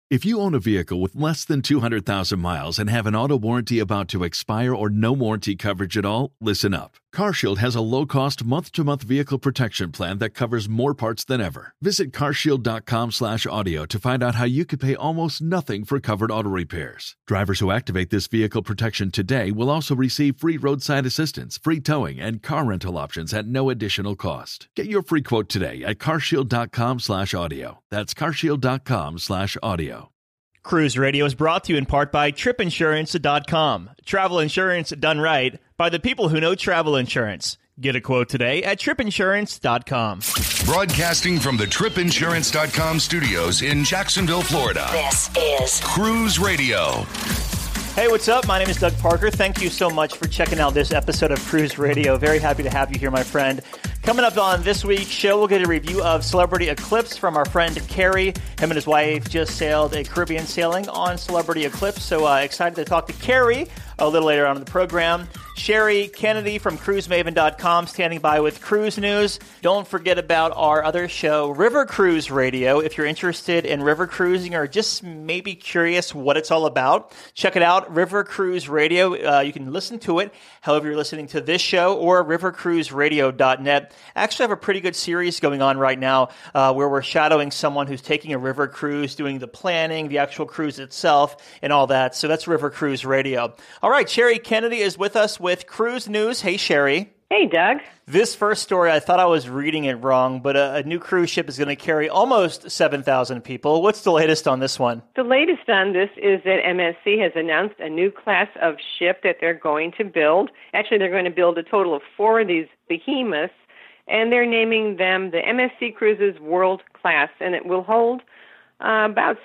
If you own a vehicle with less than 200,000 miles and have an auto warranty about to expire or no warranty coverage at all, listen up. CarShield has a low-cost month-to-month vehicle protection plan that covers more parts than ever. Visit carshield.com/audio to find out how you could pay almost nothing for covered auto repairs. Drivers who activate this vehicle protection today will also receive free roadside assistance, free towing, and car rental options at no additional cost. Get your free quote today at carshield.com/audio. That's carshield.com/audio. Cruise Radio is brought to you in part by tripinsurance.com. Travel insurance done right by the people who know travel insurance. Get a quote today at tripinsurance.com. Broadcasting from the tripinsurance.com studios in Jacksonville, Florida. This is Cruise Radio. Hey, what's up? My name is Doug Parker. Thank you so much for checking out this episode of Cruise Radio. Very happy to have you here, my friend. Coming up on this week's show, we'll get a review of Celebrity Eclipse from our friend Carrie. Him and his wife just sailed a Caribbean sailing on Celebrity Eclipse, so excited to talk to Carrie a little later on in the program. Sherry Kennedy from CruiseMaven.com standing by with cruise news. Don't forget about our other show, River Cruise Radio. If you're interested in river cruising or just maybe curious what it's all about, check it out, River Cruise Radio. You can listen to it however you're listening to this show or rivercruiseradio.net. Actually, I have a pretty good series going on right now where we're shadowing someone who's taking a river cruise, doing the planning, the actual cruise itself, and all that. So that's River Cruise Radio. All right, Sherry Kennedy is with us with cruise news. Hey, Sherry. Hey, Doug. This first story, I thought I was reading it wrong, but a new cruise ship is going to carry almost 7,000 people. What's the latest on this one? The latest on this is that MSC has announced a new class of ship that they're going to build. Actually, they're going to build a total of 4 of these behemoths, and they're naming them the MSC Cruises World Class, and it will hold about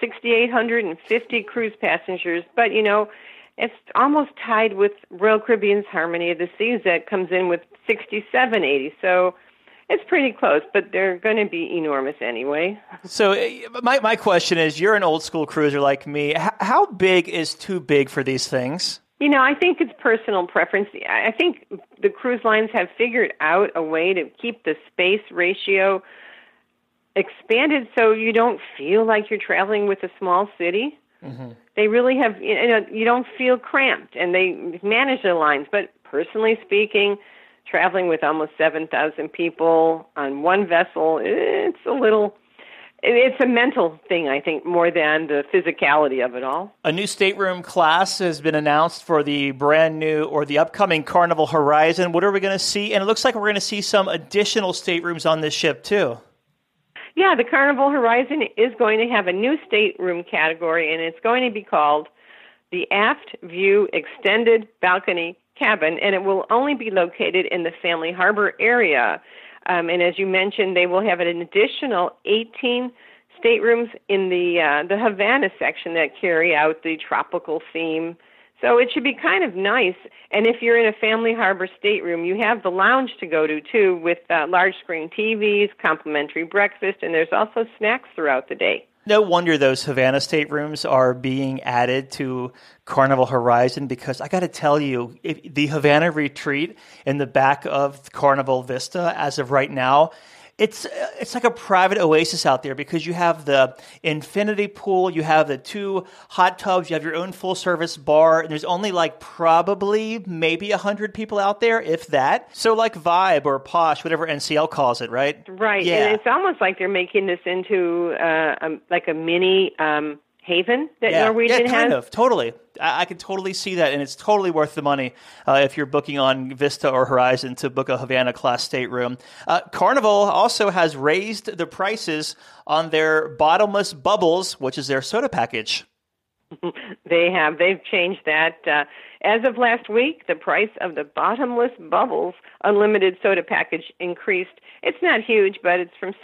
6,850 cruise passengers. But, you know, it's almost tied with Royal Caribbean's Harmony of the Seas that comes in with 6,780. So it's pretty close, but they're going to be enormous anyway. So my question is, you're an old school cruiser like me. How big is too big for these things? You know, I think it's personal preference. I think the cruise lines have figured out a way to keep the space ratio expanded so you don't feel like you're traveling with a small city. Mm-hmm. They really have, you don't feel cramped, and they manage their lines. But personally speaking, traveling with almost 7,000 people on one vessel, it's a mental thing, I think, more than the physicality of it all. A new stateroom class has been announced for the brand new or the upcoming Carnival Horizon. What are we going to see? And it looks like we're going to see some additional staterooms on this ship, too. Yeah, the Carnival Horizon is going to have a new stateroom category, and it's going to be called the Aft View Extended Balcony Cabin, and it will only be located in the Family Harbor area. And as you mentioned, they will have an additional 18 staterooms in the Havana section that carry out the tropical theme. So it should be kind of nice. And if you're in a Family Harbor stateroom, you have the lounge to go to, too, with large screen TVs, complimentary breakfast, and there's also snacks throughout the day. No wonder those Havana staterooms are being added to Carnival Horizon, because I got to tell you, the Havana Retreat in the back of Carnival Vista, as of right now, it's like a private oasis out there, because you have the infinity pool, you have the 2 hot tubs, you have your own full-service bar, and there's only probably maybe 100 people out there, if that. So like Vibe or Posh, whatever NCL calls it, right? Right, yeah. And it's almost like they're making this into a mini haven that Norwegian has. Yeah, kind of, totally. I can totally see that, and it's totally worth the money if you're booking on Vista or Horizon to book a Havana-class stateroom. Carnival also has raised the prices on their bottomless bubbles, which is their soda package. They have. They've changed that. As of last week, the price of the bottomless bubbles unlimited soda package increased. It's not huge, but it's from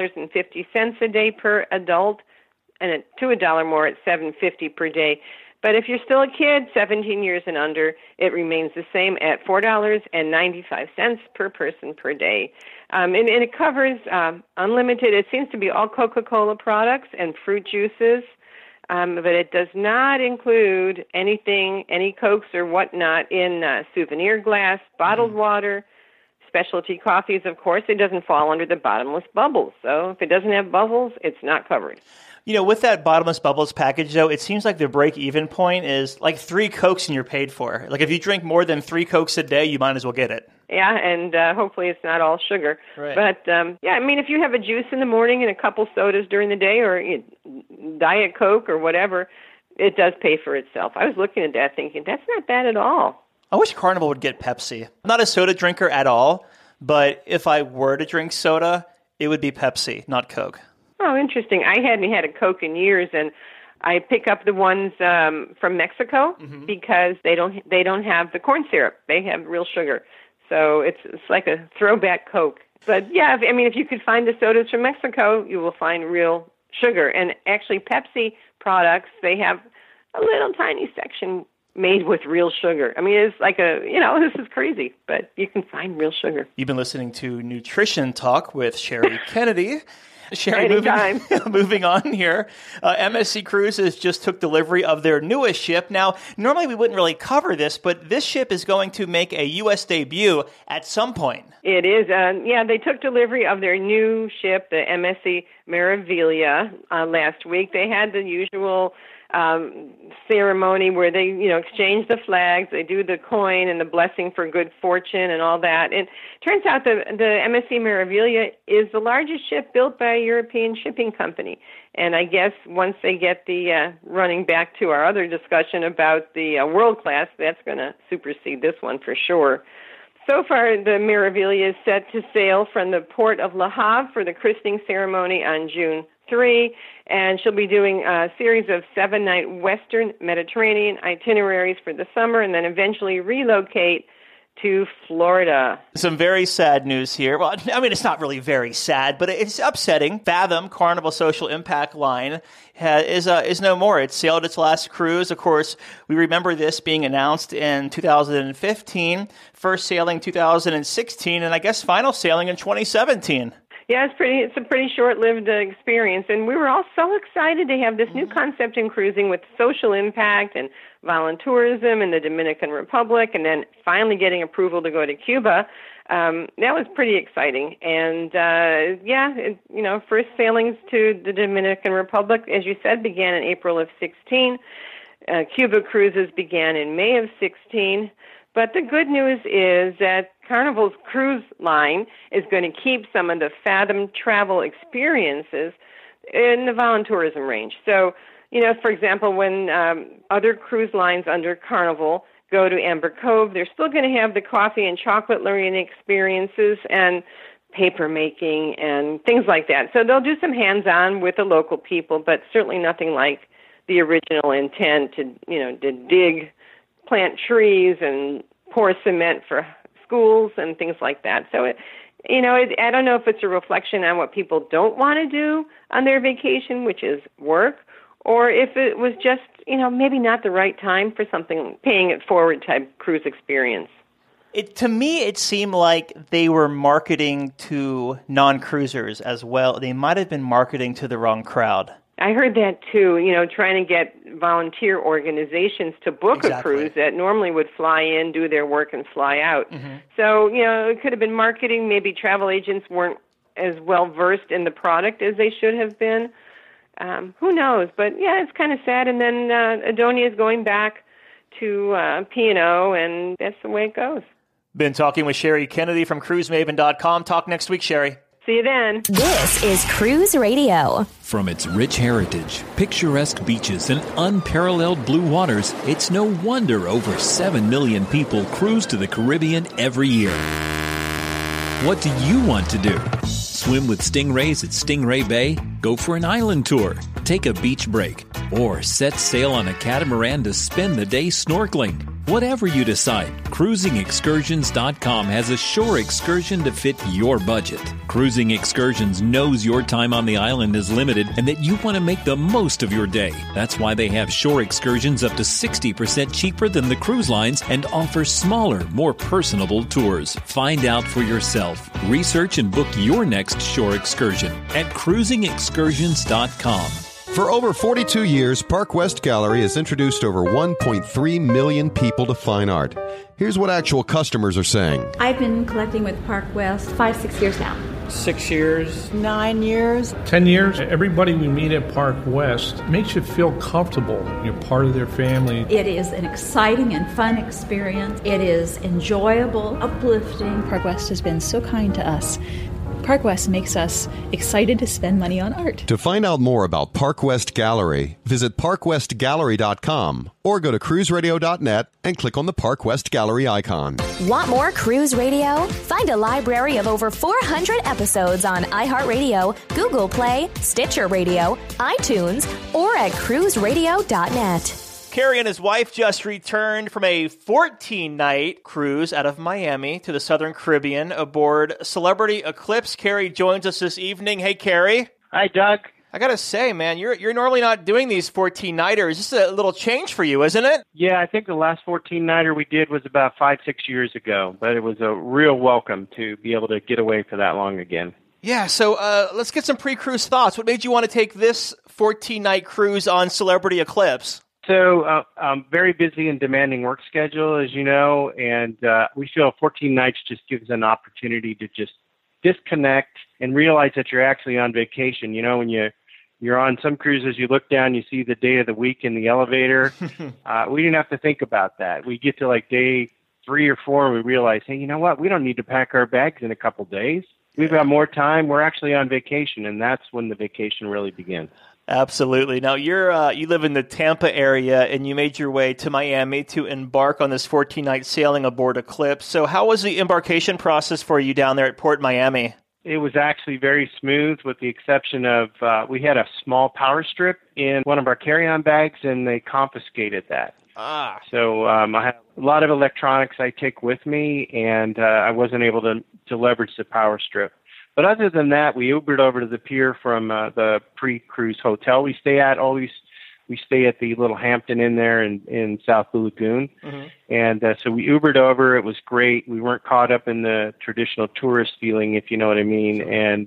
$6.50 a day per adult, and to $1 more at $7.50 per day. But if you're still a kid, 17 years and under, it remains the same at $4.95 per person per day. And it covers unlimited. It seems to be all Coca-Cola products and fruit juices, but it does not include anything, any Cokes or whatnot in souvenir glass, bottled water, specialty coffees, of course. It doesn't fall under the bottomless bubbles. So if it doesn't have bubbles, it's not covered. With that Bottomless Bubbles package, though, it seems like the break-even point is like 3 Cokes and you're paid for. Like if you drink more than 3 Cokes a day, you might as well get it. Yeah, and hopefully it's not all sugar. Right. But, if you have a juice in the morning and a couple sodas during the day or Diet Coke or whatever, it does pay for itself. I was looking at that thinking, that's not bad at all. I wish Carnival would get Pepsi. I'm not a soda drinker at all, but if I were to drink soda, it would be Pepsi, not Coke. Oh, interesting. I hadn't had a Coke in years, and I pick up the ones from Mexico because they don't have the corn syrup. They have real sugar. So it's like a throwback Coke. But yeah, if you could find the sodas from Mexico, you will find real sugar. And actually, Pepsi products, they have a little tiny section made with real sugar. It's like this is crazy, but you can find real sugar. You've been listening to Nutrition Talk with Sherry Kennedy. Sherry, moving on here. MSC Cruises just took delivery of their newest ship. Now, normally we wouldn't really cover this, but this ship is going to make a U.S. debut at some point. It is. They took delivery of their new ship, the MSC Meraviglia, last week. They had the usual ceremony where they, exchange the flags, they do the coin and the blessing for good fortune and all that. And it turns out the MSC Meraviglia is the largest ship built by a European shipping company. And I guess once they get the running back to our other discussion about the world class, that's going to supersede this one for sure. So far, the Meraviglia is set to sail from the port of Le Havre for the christening ceremony on June 3, and she'll be doing a series of 7-night Western Mediterranean itineraries for the summer and then eventually relocate to Florida. Some very sad news here. Well, it's not really very sad, but it's upsetting. Fathom, Carnival Social Impact line, is no more. It sailed its last cruise. Of course, we remember this being announced in 2015, first sailing 2016, and I guess final sailing in 2017. Yeah, it's a pretty short-lived experience, and we were all so excited to have this new concept in cruising with social impact and voluntourism in the Dominican Republic, and then finally getting approval to go to Cuba. That was pretty exciting, and first sailings to the Dominican Republic, as you said, began in April of 16. Cuba cruises began in May of 16. But the good news is that Carnival's cruise line is going to keep some of the Fathom travel experiences in the voluntourism range. So, for example, when other cruise lines under Carnival go to Amber Cove, they're still going to have the coffee and chocolate learning experiences and paper making and things like that. So they'll do some hands-on with the local people, but certainly nothing like the original intent to dig, plant trees and pour cement for schools and things like that. So, I don't know if it's a reflection on what people don't want to do on their vacation, which is work, or if it was just, maybe not the right time for something paying it forward type cruise experience. To me, it seemed like they were marketing to non-cruisers as well. They might have been marketing to the wrong crowd. I heard that too, trying to get volunteer organizations to book a cruise that normally would fly in, do their work, and fly out. Mm-hmm. So, it could have been marketing. Maybe travel agents weren't as well versed in the product as they should have been. Who knows? But, yeah, it's kind of sad. And then Adonia is going back to P&O, and that's the way it goes. Been talking with Sherry Kennedy from CruiseMaven.com. Talk next week, Sherry. See you then. This is Cruise Radio. From its rich heritage, picturesque beaches, and unparalleled blue waters, it's no wonder over 7 million people cruise to the Caribbean every year. What do you want to do? Swim with stingrays at Stingray Bay? Go for an island tour? Take a beach break? Or set sail on a catamaran to spend the day snorkeling? Whatever you decide, CruisingExcursions.com has a shore excursion to fit your budget. Cruising Excursions knows your time on the island is limited and that you want to make the most of your day. That's why they have shore excursions up to 60% cheaper than the cruise lines and offer smaller, more personable tours. Find out for yourself. Research and book your next shore excursion at CruisingExcursions.com. For over 42 years, Park West Gallery has introduced over 1.3 million people to fine art. Here's what actual customers are saying. I've been collecting with Park West 5-6 years now. 6 years. 9 years. 10 years. Everybody we meet at Park West makes you feel comfortable. You're part of their family. It is an exciting and fun experience. It is enjoyable, uplifting. Park West has been so kind to us. Park West makes us excited to spend money on art. To find out more about Park West Gallery, visit parkwestgallery.com or go to cruiseradio.net and click on the Park West Gallery icon. Want more Cruise Radio? Find a library of over 400 episodes on iHeartRadio, Google Play, Stitcher Radio, iTunes, or at cruiseradio.net. Kerry and his wife just returned from a 14-night cruise out of Miami to the Southern Caribbean aboard Celebrity Eclipse. Kerry joins us this evening. Hey, Kerry. Hi, Doug. I got to say, man, you're normally not doing these 14-nighters. This is a little change for you, isn't it? Yeah, I think the last 14-nighter we did was about 5-6 years ago, but it was a real welcome to be able to get away for that long again. Yeah, so let's get some pre-cruise thoughts. What made you want to take this 14-night cruise on Celebrity Eclipse? So I'm very busy and demanding work schedule, as you know, and we feel 14 nights just gives an opportunity to just disconnect and realize that you're actually on vacation. You know, when you're on some cruises, you look down, you see the day of the week in the elevator. We didn't have to think about that. We get to like day 3 or 4, and we realize, hey, you know what? We don't need to pack our bags in a couple days. We've got more time. We're actually on vacation, and that's when the vacation really begins. Absolutely. Now, you live in the Tampa area, and you made your way to Miami to embark on this 14-night sailing aboard Eclipse. So how was the embarkation process for you down there at Port Miami? It was actually very smooth, with the exception of we had a small power strip in one of our carry-on bags, and they confiscated that. So I have a lot of electronics I take with me, and I wasn't able to leverage the power strip. But other than that, we Ubered over to the pier from the pre-cruise hotel we stay at. We stay at the little Hampton Inn there in South Blue Lagoon. Mm-hmm. And so we Ubered over. It was great. We weren't caught up in the traditional tourist feeling, if you know what I mean. And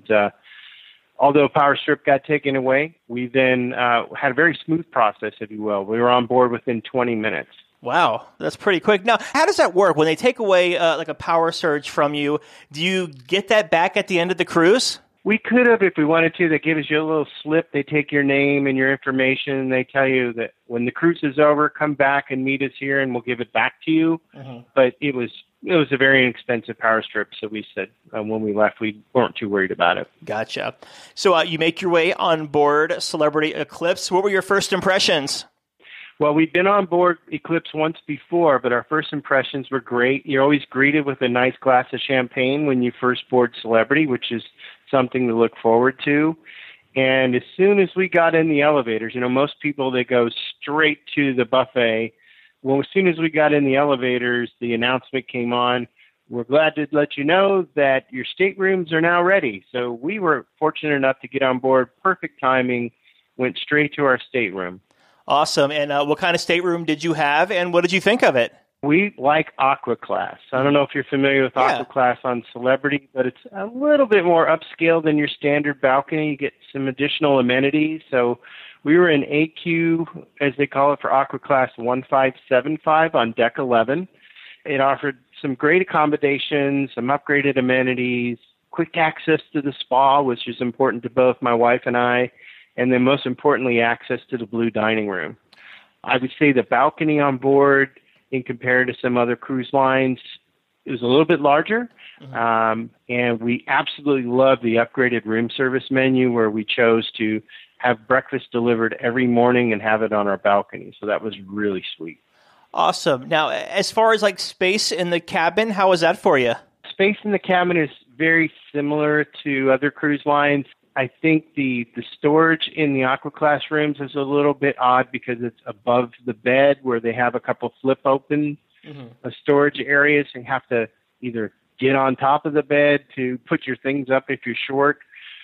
although power strip got taken away, we then had a very smooth process, if you will. We were on board within 20 minutes. Wow, that's pretty quick. Now, how does that work? When they take away like a power surge from you, do you get that back at the end of the cruise? We could have if we wanted to. They give us you a little slip. They take your name and your information, and they tell you that when the cruise is over, come back and meet us here, and we'll give it back to you. Mm-hmm. But it was a very inexpensive power strip, so we said when we left, we weren't too worried about it. Gotcha. So you make your way on board Celebrity Eclipse. What were your first impressions? Well, we'd been on board Eclipse once before, but our first impressions were great. You're always greeted with a nice glass of champagne when you first board Celebrity, which is something to look forward to. And as soon as we got in the elevators, you know, most people, they go straight to the buffet. Well, as soon as we got in the elevators, the announcement came on. We're glad to let you know that your staterooms are now ready. So we were fortunate enough to get on board. Perfect timing. Went straight to our stateroom. Awesome. And what kind of stateroom did you have, and what did you think of it? We like Aqua Class. I don't know if you're familiar with Aqua Class on Celebrity, but it's a little bit more upscale than your standard balcony. You get some additional amenities. So we were in AQ, as they call it, for Aqua Class 1575 on Deck 11. It offered some great accommodations, some upgraded amenities, quick access to the spa, which is important to both my wife and I, and then most importantly, access to the blue dining room. I would say the balcony on board, in compared to some other cruise lines, it was a little bit larger. Mm-hmm. And we absolutely love the upgraded room service menu, where we chose to have breakfast delivered every morning and have it on our balcony. So that was really sweet. Awesome. Now, as far as like space in the cabin, how was that for you? Space in the cabin is very similar to other cruise lines. I think the storage in the Aqua Class rooms is a little bit odd because it's above the bed, where they have a couple flip open storage areas, and you have to either get on top of the bed to put your things up if you're short,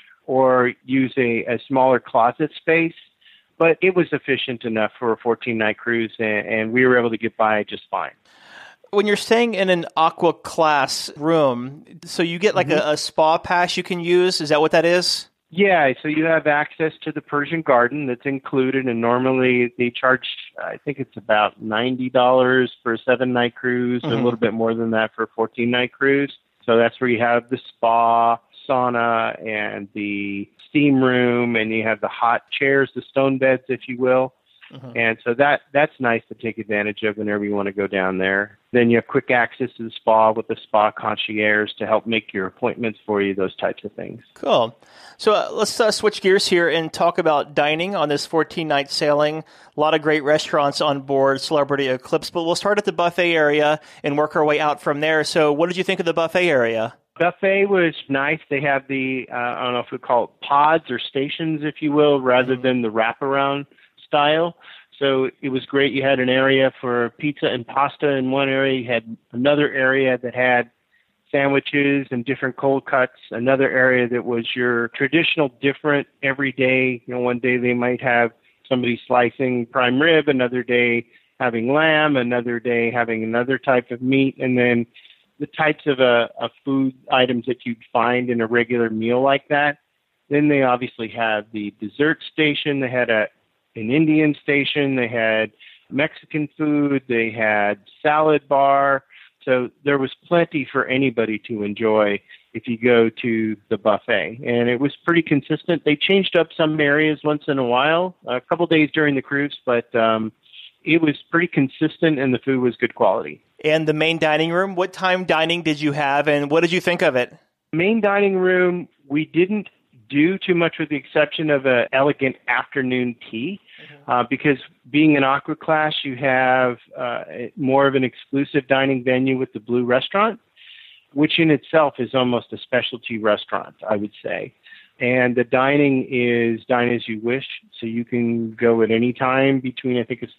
or use a smaller closet space. But it was efficient enough for a 14-night cruise, and we were able to get by just fine. When you're staying in an Aqua Class room, so you get like a spa pass you can use. Is that what that is? Yeah, so you have access to the Persian Garden that's included, and normally they charge, I think it's about $90 for a 7-night cruise, a little bit more than that for a 14-night cruise. So that's where you have the spa, sauna and the steam room, and you have the hot chairs, the stone beds, if you will. And so that's nice to take advantage of whenever you want to go down there. Then you have quick access to the spa with the spa concierge to help make your appointments for you, those types of things. Cool. So let's switch gears here and talk about dining on this 14-night sailing. A lot of great restaurants on board Celebrity Eclipse, but we'll start at the buffet area and work our way out from there. So what did you think of the buffet area? Buffet was nice. They have the, I don't know if we call it pods or stations, if you will, rather than the wraparound style. So it was great. You had an area for pizza and pasta in one area. You had another area that had sandwiches and different cold cuts. Another area that was your traditional different everyday. One day they might have somebody slicing prime rib, another day having lamb, another day having another type of meat, and then the types of food items that you'd find in a regular meal like that. Then they obviously have the dessert station. They had an Indian station. They had Mexican food. They had salad bar. So there was plenty for anybody to enjoy if you go to the buffet. And it was pretty consistent. They changed up some areas once in a while, a couple days during the cruise, but it was pretty consistent and the food was good quality. And the main dining room, what time dining did you have and what did you think of it? Main dining room, we didn't do too much with the exception of an elegant afternoon tea. Because being an Aqua Class, you have more of an exclusive dining venue with the Blue Restaurant, which in itself is almost a specialty restaurant, I would say. And the dining is dine as you wish, so you can go at any time between, I think it's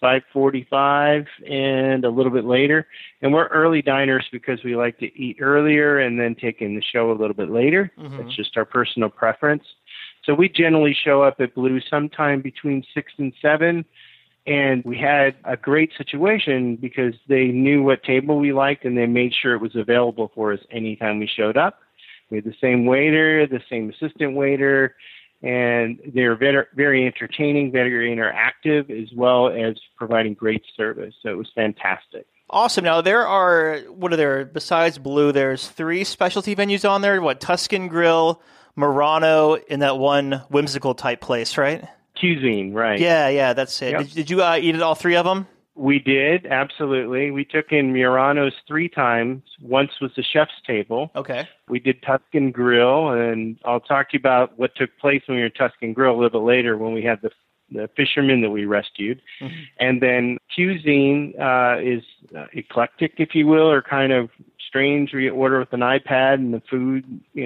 5:45 and a little bit later. And we're early diners because we like to eat earlier and then take in the show a little bit later. It's just our personal preference. So we generally show up at Blue sometime between 6 and 7, and we had a great situation because they knew what table we liked and they made sure it was available for us anytime we showed up. We had the same waiter, the same assistant waiter, and they're very, very entertaining, very interactive, as well as providing great service. So it was fantastic. Awesome. Now, besides Blue, there's 3 specialty venues on there. Tuscan Grill, Murano, and that one whimsical type place, right? Cuisine, right. Yeah, that's it. Yep. Did you eat at all 3 of them? We did, absolutely. We took in Murano's 3 times. Once was the chef's table. Okay. We did Tuscan Grill, and I'll talk to you about what took place when we were at Tuscan Grill a little bit later when we had the fishermen that we rescued. And then Cuisine is eclectic, if you will, or kind of strange. We order with an iPad and the food,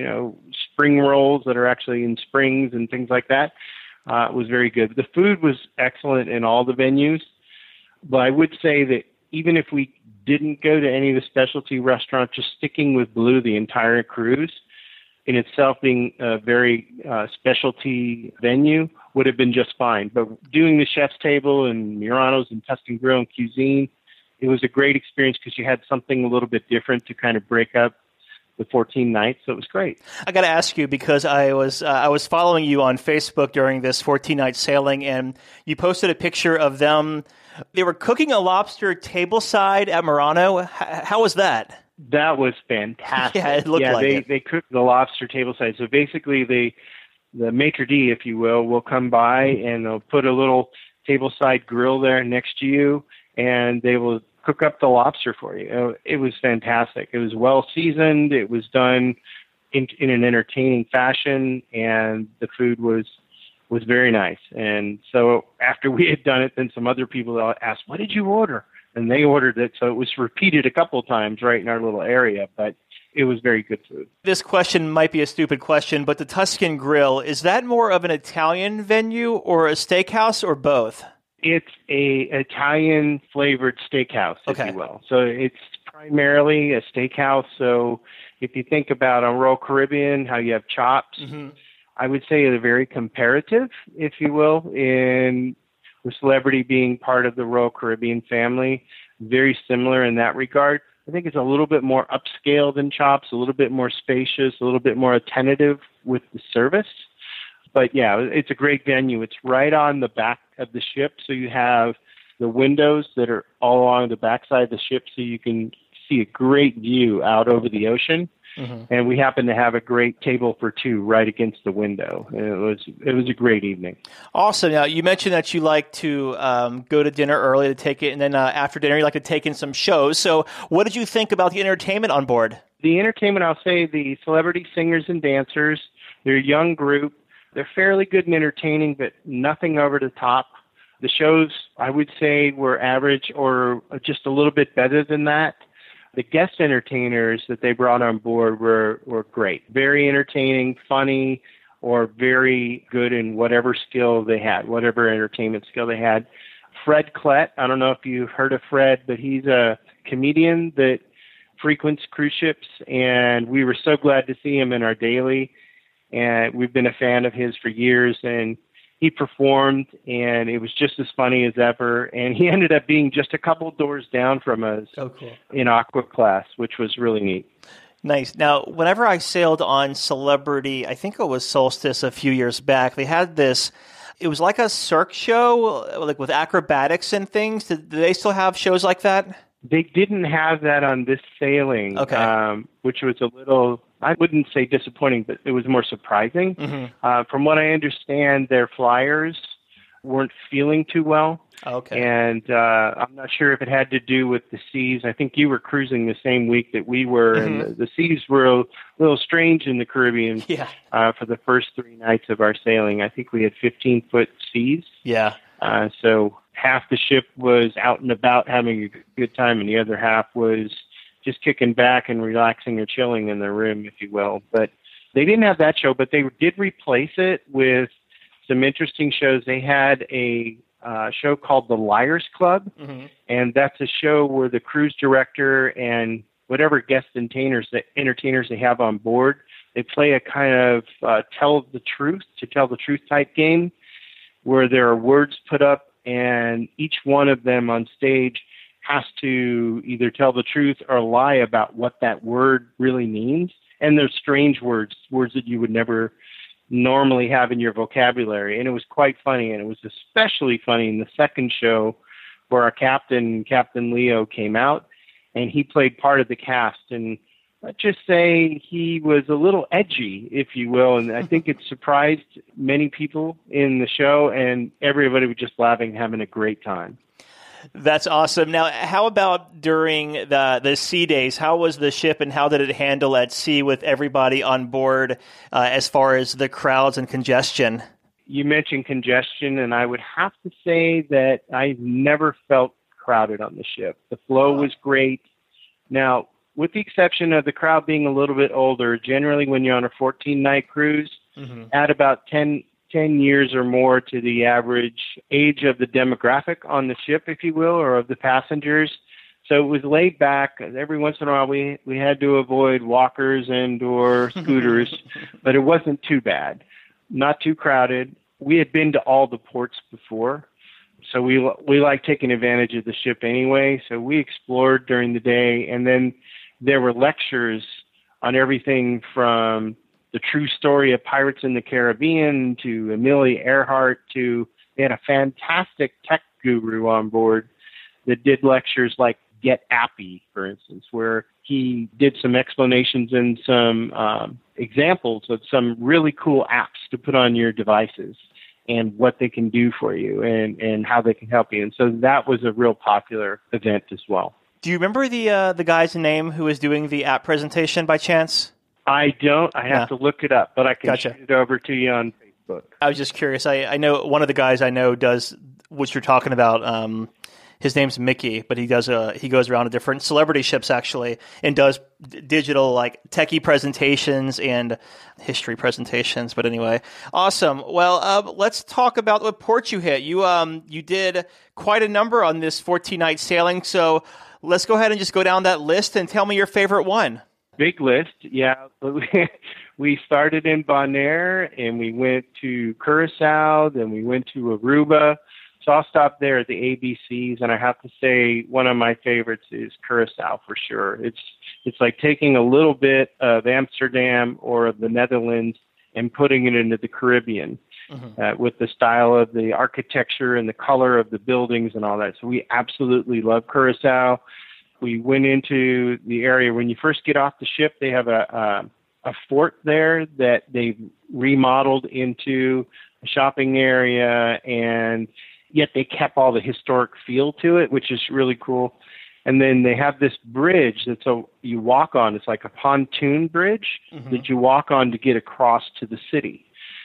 spring rolls that are actually in springs and things like that. It was very good. The food was excellent in all the venues. But I would say that even if we didn't go to any of the specialty restaurants, just sticking with Blue the entire cruise, in itself being a very specialty venue, would have been just fine. But doing the chef's table and Murano's and Tuscan Grill and Cuisine, it was a great experience because you had something a little bit different to kind of break up the 14 nights, so it was great. I got to ask you because I was following you on Facebook during this 14-night sailing, and you posted a picture of them. They were cooking a lobster tableside at Murano. How was that? That was fantastic. Yeah, it looked like it. They cooked the lobster tableside. So basically, the maitre d', if you will come by and they'll put a little tableside grill there next to you, and they will cook up the lobster for you. It was fantastic. It was well seasoned. It was done in an entertaining fashion, and the food was very nice. And so after we had done it, then some other people asked, "What did you order?" And they ordered it, so it was repeated a couple of times right in our little area, but it was very good food. This question might be a stupid question, but the Tuscan Grill, is that more of an Italian venue or a steakhouse or both? It's a Italian-flavored steakhouse, if you will. So it's primarily a steakhouse. So if you think about on Royal Caribbean, how you have chops, I would say they're very comparative, if you will, with Celebrity being part of the Royal Caribbean family. Very similar in that regard. I think it's a little bit more upscale than chops, a little bit more spacious, a little bit more attentive with the service. But yeah, it's a great venue. It's right on the back of the ship, so you have the windows that are all along the backside of the ship, so you can see a great view out over the ocean. and we happened to have a great table for two right against the window. And it was a great evening. Awesome. Now, you mentioned that you like to go to dinner early to take it, and then after dinner you like to take in some shows. So what did you think about the entertainment on board? The entertainment, I'll say the celebrity singers and dancers, they're a young group. They're fairly good and entertaining, but nothing over the top. The shows, I would say, were average or just a little bit better than that. The guest entertainers that they brought on board were great. Very entertaining, funny, or very good in whatever skill they had, whatever entertainment skill they had. Fred Klett, I don't know if you've heard of Fred, but he's a comedian that frequents cruise ships, and we were so glad to see him in our daily. And we've been a fan of his for years, and he performed, and it was just as funny as ever. And he ended up being just a couple doors down from us in Aqua Class, which was really neat. Nice. Now, whenever I sailed on Celebrity, I think it was Solstice a few years back, they had this, it was like a Cirque show, like with acrobatics and things. Do they still have shows like that? They didn't have that on this sailing, which was a little, I wouldn't say disappointing, but it was more surprising. From what I understand, their flyers weren't feeling too well. And I'm not sure if it had to do with the seas. I think you were cruising the same week that we were, and the seas were a little strange in the Caribbean for the first 3 nights of our sailing. I think we had 15-foot seas. So half the ship was out and about having a good time, and the other half was just kicking back and relaxing or chilling in their room, if you will. But they didn't have that show, but they did replace it with some interesting shows. They had a show called The Liars Club, and that's a show where the cruise director and whatever guest entertainers they have on board, they play a kind of tell the truth type game where there are words put up, and each one of them on stage has to either tell the truth or lie about what that word really means. And they're strange words that you would never normally have in your vocabulary. And it was quite funny. And it was especially funny in the second show where our Captain Leo, came out, and he played part of the cast. And let's just say he was a little edgy, if you will. And I think it surprised many people in the show, and everybody was just laughing, having a great time. That's awesome. Now, how about during the sea days? How was the ship, and how did it handle at sea with everybody on board as far as the crowds and congestion? You mentioned congestion, and I would have to say that I never felt crowded on the ship. The flow was great. Now, with the exception of the crowd being a little bit older, generally when you're on a 14-night cruise, add about 10 years or more to the average age of the demographic on the ship, if you will, or of the passengers. So it was laid back. Every once in a while we had to avoid walkers and or scooters, but it wasn't too bad. Not too crowded. We had been to all the ports before, so we like taking advantage of the ship anyway. So we explored during the day, and then there were lectures on everything from the true story of Pirates in the Caribbean to Amelia Earhart to, they had a fantastic tech guru on board that did lectures like Get Appy, for instance, where he did some explanations and some examples of some really cool apps to put on your devices and what they can do for you and how they can help you. And so that was a real popular event as well. Do you remember the guy's name who was doing the app presentation by chance? I don't. I have to look it up, but I can shoot it over to you on Facebook. I was just curious. I know one of the guys I know does what you're talking about. His name's Mickey, but he goes around to different celebrity ships actually and does digital like techie presentations and history presentations. But anyway, awesome. Well, let's talk about what port you hit. You did quite a number on this 14-night sailing. So let's go ahead and just go down that list and tell me your favorite one. Big list, yeah. We started in Bonaire, and we went to Curacao, then we went to Aruba. So I'll stop there at the ABCs, and I have to say one of my favorites is Curacao for sure. It's like taking a little bit of Amsterdam or of the Netherlands and putting it into the Caribbean with the style of the architecture and the color of the buildings and all that. So we absolutely love Curacao. We went into the area. When you first get off the ship, they have a fort there that they've remodeled into a shopping area, and yet they kept all the historic feel to it, which is really cool. And then they have this bridge you walk on. It's like a pontoon bridge that you walk on to get across to the city.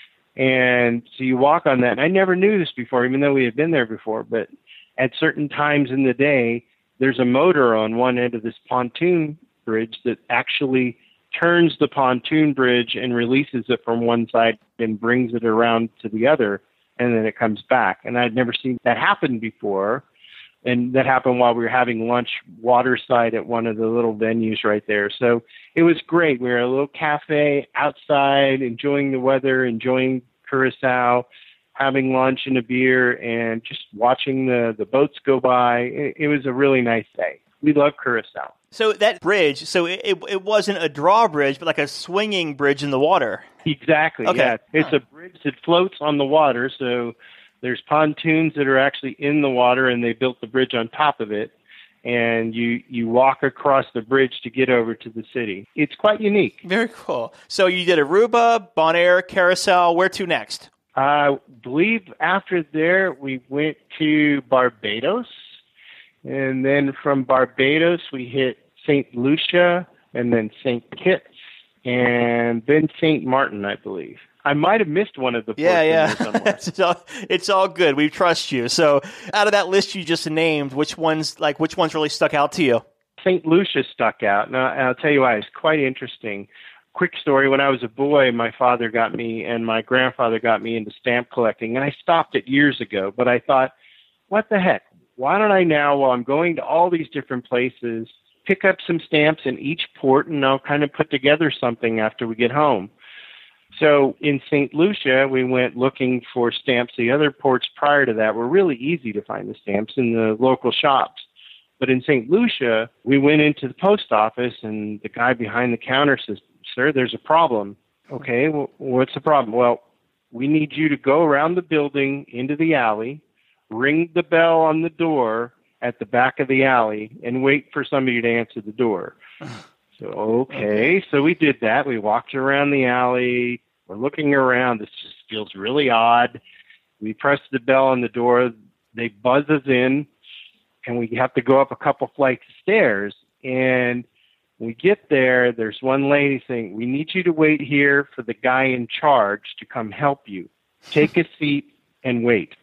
And so you walk on that. And I never knew this before, even though we had been there before. But at certain times in the day, there's a motor on one end of this pontoon bridge that actually turns the pontoon bridge and releases it from one side and brings it around to the other, and then it comes back. And I'd never seen that happen before. And that happened while we were having lunch waterside at one of the little venues right there. So it was great. We were at a little cafe outside, enjoying the weather, enjoying Curacao, having lunch and a beer, and just watching the boats go by. It was a really nice day. We love Curacao. So that bridge, it wasn't a drawbridge, but like a swinging bridge in the water. Exactly, okay. Yeah. It's a bridge that floats on the water, so there's pontoons that are actually in the water, and they built the bridge on top of it, and you walk across the bridge to get over to the city. It's quite unique. Very cool. So you did Aruba, Bonaire, Curacao. Where to next? I believe after there we went to Barbados, and then from Barbados we hit St. Lucia, and then St. Kitts, and then St. Martin, I believe. I might have missed one of the ports. Yeah. It's all good. We trust you. So out of that list you just named, which ones really stuck out to you? St. Lucia stuck out. Now, I'll tell you why. It's quite interesting. Quick story. When I was a boy, my father got me and my grandfather got me into stamp collecting, and I stopped it years ago, but I thought, what the heck? Why don't I now, while I'm going to all these different places, pick up some stamps in each port, and I'll kind of put together something after we get home. So in St. Lucia, we went looking for stamps. The other ports prior to that were really easy to find the stamps in the local shops. But in St. Lucia, we went into the post office, and the guy behind the counter says, "Sir, there's a problem." Okay, well, what's the problem? Well, we need you to go around the building into the alley, ring the bell on the door at the back of the alley, and wait for somebody to answer the door. So, okay, so we did that. We walked around the alley. We're looking around. This just feels really odd. We press the bell on the door. They buzz us in, and we have to go up a couple flights of stairs. And when we get there, there's one lady saying, "We need you to wait here for the guy in charge to come help you. Take a seat and wait."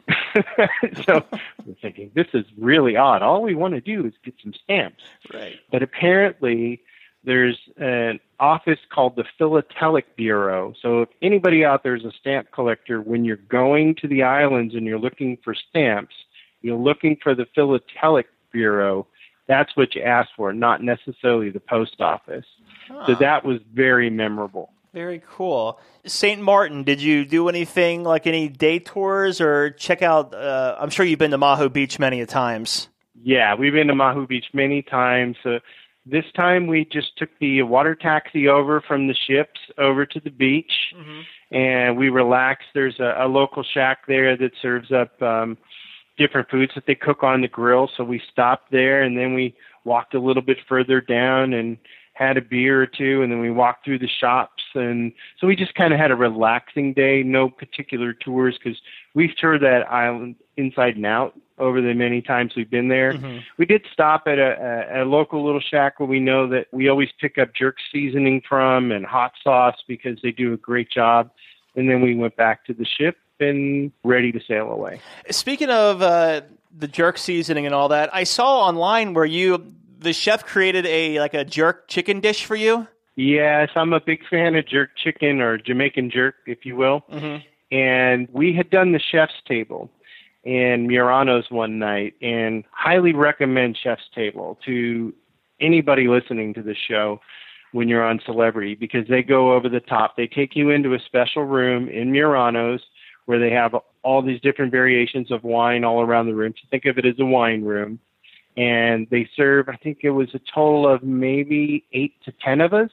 So we're thinking, this is really odd. All we want to do is get some stamps. Right. But apparently there's an office called the Philatelic Bureau. So if anybody out there is a stamp collector, when you're going to the islands and you're looking for stamps, you're looking for the Philatelic Bureau. That's what you ask for, not necessarily the post office. So that was very memorable. Very cool. St. Martin, did you do anything like any day tours or check out, I'm sure you've been to Maho Beach many a times. Yeah, we've been to Maho Beach many times. This time we just took the water taxi over from the ships over to the beach, and we relaxed. There's a local shack there that serves up different foods that they cook on the grill, so we stopped there, and then we walked a little bit further down and had a beer or two, and then we walked through the shops. And so we just kind of had a relaxing day, no particular tours, because we've toured that island inside and out over the many times we've been there. We did stop at a local little shack where we know that we always pick up jerk seasoning from and hot sauce because they do a great job. And then we went back to the ship and ready to sail away. Speaking of the jerk seasoning and all that, I saw online where the chef created a jerk chicken dish for you. Yes, I'm a big fan of jerk chicken, or Jamaican jerk, if you will. And we had done the chef's table in Murano's one night, and highly recommend Chef's Table to anybody listening to the show when you're on Celebrity, because they go over the top. They take you into a special room in Murano's where they have all these different variations of wine all around the room. So think of it as a wine room. And they serve, I think it was a total of maybe 8 to 10 of us.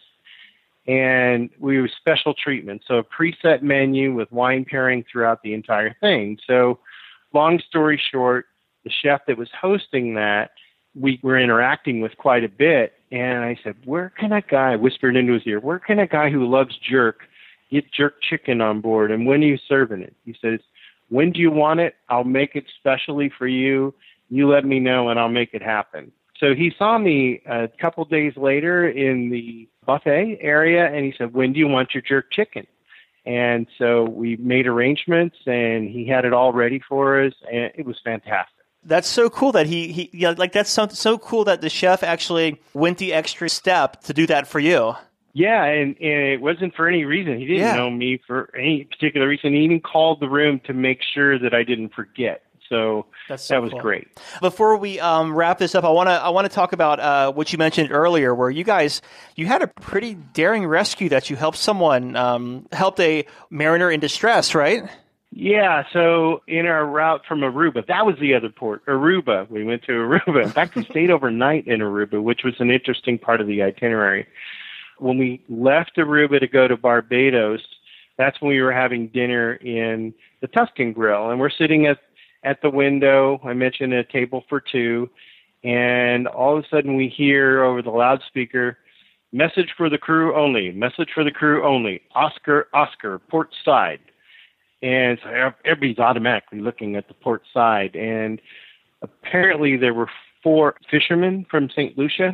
And we were special treatment. So a preset menu with wine pairing throughout the entire thing. So long story short, the chef that was hosting that we were interacting with quite a bit. And I said, where can a guy, whispered into his ear, where can a guy who loves jerk get jerk chicken on board? And when are you serving it? He says, when do you want it? I'll make it specially for you. You let me know and I'll make it happen. So he saw me a couple days later in the buffet area, and he said, when do you want your jerk chicken? And so we made arrangements, and he had it all ready for us, and it was fantastic. That's so cool that that's so cool that the chef actually went the extra step to do that for you. Yeah, and it wasn't for any reason. He didn't know me for any particular reason. He even called the room to make sure that I didn't forget. So that was great. Before we wrap this up, I want to talk about what you mentioned earlier, where you had a pretty daring rescue that you helped someone, helped a mariner in distress, right? Yeah, so in our route from Aruba, that was the other port, Aruba. We went to Aruba. In fact, we stayed overnight in Aruba, which was an interesting part of the itinerary. When we left Aruba to go to Barbados, that's when we were having dinner in the Tuscan Grill. And we're sitting at the window. I mentioned a table for two. And all of a sudden we hear over the loudspeaker, message for the crew only, message for the crew only, Oscar, Oscar, port side. And so everybody's automatically looking at the port side. And apparently there were 4 fishermen from St. Lucia,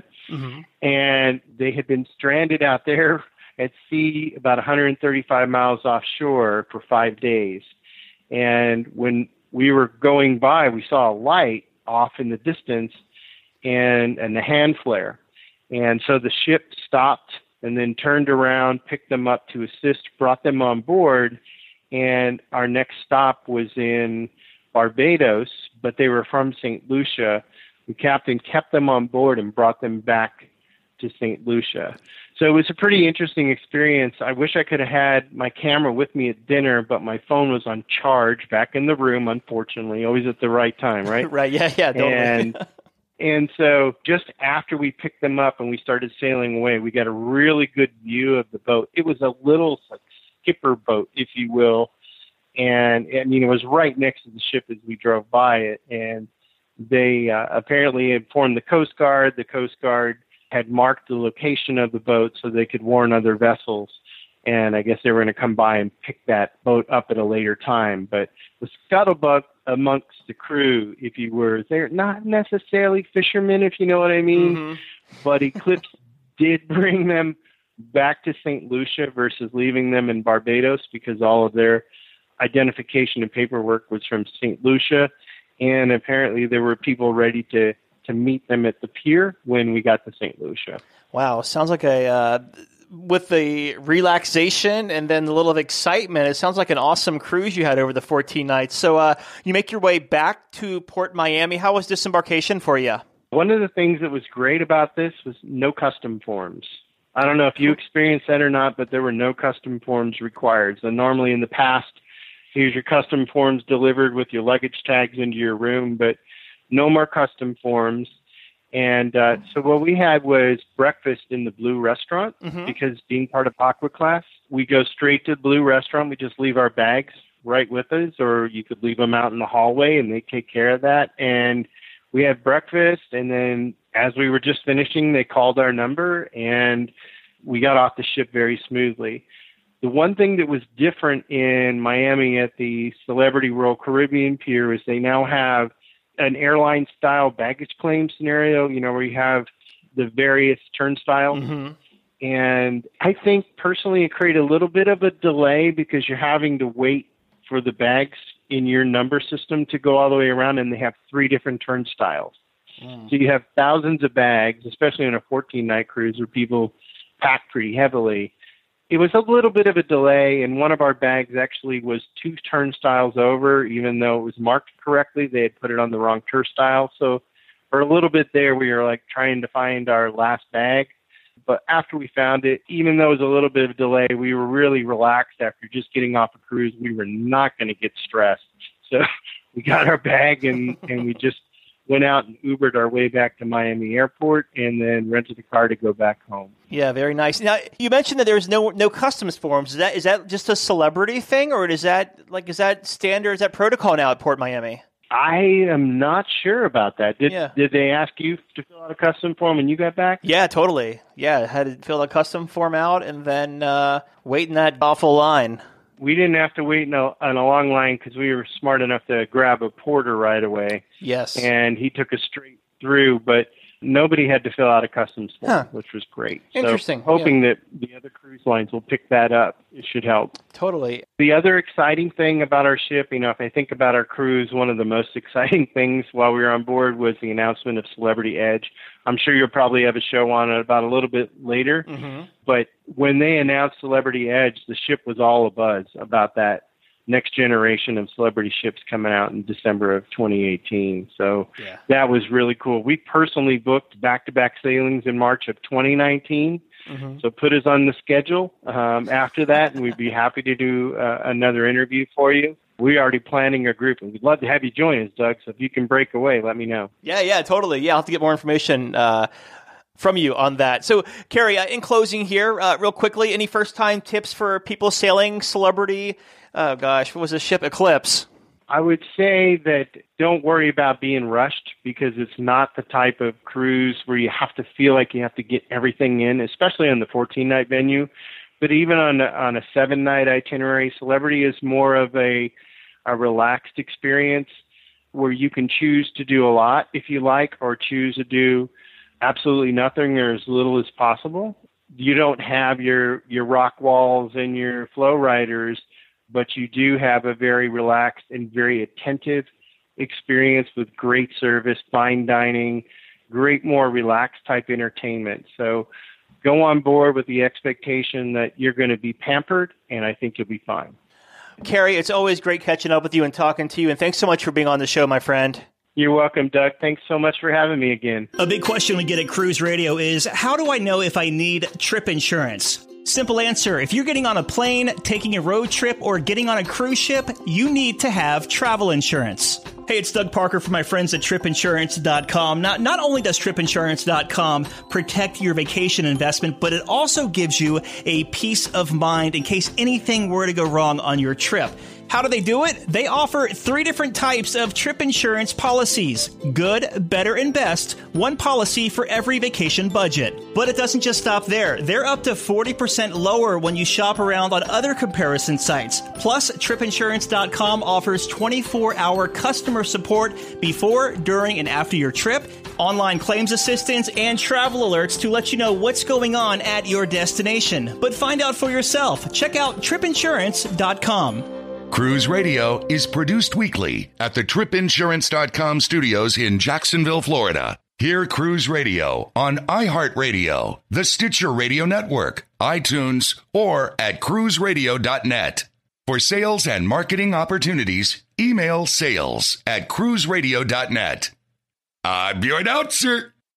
and they had been stranded out there at sea about 135 miles offshore for 5 days. And when we were going by, we saw a light off in the distance and a hand flare. And so the ship stopped and then turned around, picked them up to assist, brought them on board. And our next stop was in Barbados, but they were from St. Lucia. The captain kept them on board and brought them back to St. Lucia. So it was a pretty interesting experience. I wish I could have had my camera with me at dinner, but my phone was on charge back in the room, unfortunately, always at the right time, right? Right, yeah. And so just after we picked them up and we started sailing away, we got a really good view of the boat. It was a little skipper boat, if you will. And I mean, it was right next to the ship as we drove by it. And they apparently informed the Coast Guard. The Coast Guard had marked the location of the boat so they could warn other vessels. And I guess they were going to come by and pick that boat up at a later time. But the scuttlebutt amongst the crew, if you were, they're not necessarily fishermen, if you know what I mean. But Eclipse did bring them back to St. Lucia versus leaving them in Barbados, because all of their identification and paperwork was from St. Lucia. And apparently there were people ready to meet them at the pier when we got to St. Lucia. Wow. Sounds like with the relaxation and then the little excitement, it sounds like an awesome cruise you had over the 14 nights. So you make your way back to Port Miami. How was disembarkation for you? One of the things that was great about this was no custom forms. I don't know if you experienced that or not, but there were no custom forms required. So normally in the past, here's your custom forms delivered with your luggage tags into your room, but no more custom forms. And so what we had was breakfast in the Blue Restaurant, because being part of Aqua Class, we go straight to the Blue Restaurant. We just leave our bags right with us, or you could leave them out in the hallway and they take care of that. And we had breakfast, and then as we were just finishing, they called our number and we got off the ship very smoothly. The one thing that was different in Miami at the Celebrity Royal Caribbean Pier is they now have an airline-style baggage claim scenario, where you have the various turnstiles. And I think, personally, it created a little bit of a delay because you're having to wait for the bags in your number system to go all the way around, and they have 3 different turnstiles. So you have thousands of bags, especially on a 14-night cruise where people pack pretty heavily. It was a little bit of a delay, and one of our bags actually was 2 turnstiles over, even though it was marked correctly. They had put it on the wrong turnstile. So for a little bit there, we were trying to find our last bag. But after we found it, even though it was a little bit of a delay, we were really relaxed after just getting off a cruise. We were not going to get stressed. So we got our bag and we just went out and Ubered our way back to Miami Airport and then rented a car to go back home. Yeah, very nice. Now, you mentioned that there's no customs forms. Is that just a Celebrity thing, or is that standard? Is that protocol now at Port Miami? I am not sure about that. Did they ask you to fill out a custom form when you got back? Yeah, totally. Yeah, I had to fill a custom form out and then wait in that awful line. We didn't have to wait in a long line because we were smart enough to grab a porter right away. Yes. And he took us straight through, but nobody had to fill out a customs form, which was great. Interesting. So hoping that the other cruise lines will pick that up. It should help. Totally. The other exciting thing about our ship, if I think about our cruise, one of the most exciting things while we were on board was the announcement of Celebrity Edge. I'm sure you'll probably have a show on it about a little bit later. Mm-hmm. But when they announced Celebrity Edge, the ship was all abuzz about that next generation of celebrity ships coming out in December of 2018. So that was really cool. We personally booked back-to-back sailings in March of 2019. Mm-hmm. So put us on the schedule after that, and we'd be happy to do another interview for you. We're already planning a group, and we'd love to have you join us, Doug. So if you can break away, let me know. Yeah, totally. Yeah, I'll have to get more information from you on that. So, Carrie, in closing here, real quickly, any first-time tips for people sailing Celebrity? Oh, gosh, what was the ship? Eclipse. I would say that don't worry about being rushed because it's not the type of cruise where you have to feel like you have to get everything in, especially on the 14-night venue. But even on a 7-night itinerary, Celebrity is more of a relaxed experience where you can choose to do a lot if you like or choose to do absolutely nothing or as little as possible. You don't have your rock walls and your flow riders, but you do have a very relaxed and very attentive experience with great service, fine dining, great, more relaxed type entertainment. So go on board with the expectation that you're going to be pampered, and I think you'll be fine. Carrie, it's always great catching up with you and talking to you, and thanks so much for being on the show, my friend. You're welcome, Doug. Thanks so much for having me again. A big question we get at Cruise Radio is, how do I know if I need trip insurance? Simple answer. If you're getting on a plane, taking a road trip, or getting on a cruise ship, you need to have travel insurance. Hey, it's Doug Parker from my friends at TripInsurance.com. Not only does TripInsurance.com protect your vacation investment, but it also gives you a peace of mind in case anything were to go wrong on your trip. How do they do it? They offer 3 different types of trip insurance policies. Good, better, and best. One policy for every vacation budget. But it doesn't just stop there. They're up to 40% lower when you shop around on other comparison sites. Plus, TripInsurance.com offers 24-hour customer support before, during, and after your trip, online claims assistance, and travel alerts to let you know what's going on at your destination. But find out for yourself. Check out TripInsurance.com. Cruise Radio is produced weekly at the TripInsurance.com studios in Jacksonville, Florida. Hear Cruise Radio on iHeartRadio, the Stitcher Radio Network, iTunes, or at cruiseradio.net. For sales and marketing opportunities, email sales@cruiseradio.net. I'm your announcer,